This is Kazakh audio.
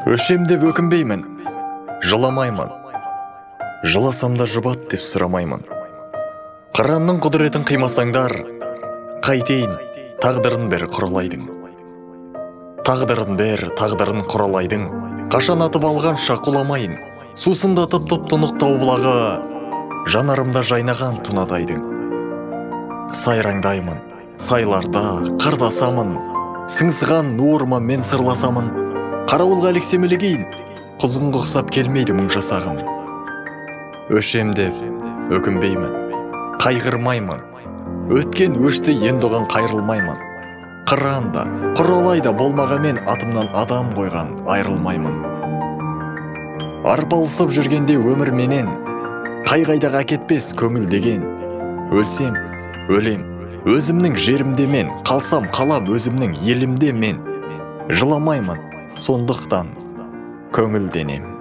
Өшем деп өкінбеймін, жыламаймын. Жыласам да жұбат деп сұрамаймын. Қыранның құдіретін қимасаңдар, қайтейін, тағдырын бер құралайдың. Тағдырын бер, тағдырын құралайдың. Қашан атып алғанша құламайын. Сусындатып тұп-тұнық таубылағы, жанарымда жайнаған тұнадайдың. Сайраңдаймын, сайларда қырдасамын. Сыңсыған нуырма мен сырласамын. Қарауылға әлексемелегейін, құзғынға ұқсап келмейді мұң жасағым. Өшем деп өкінбеймін, қайғырмаймын. Өткен өшті енді оған қайрылмаймын. Қыранда, құралайда болмағамен атымнан адам қойған айрылмаймын. Арпалысып жүргенде өмір менен, қай-қайдағы әкетпес көңіл деген. Өлсем, өлем, өзімнің жерімде мен, қалсам қалам өзімнің елімде мен. Жыламаймын, сондықтан көңілденем.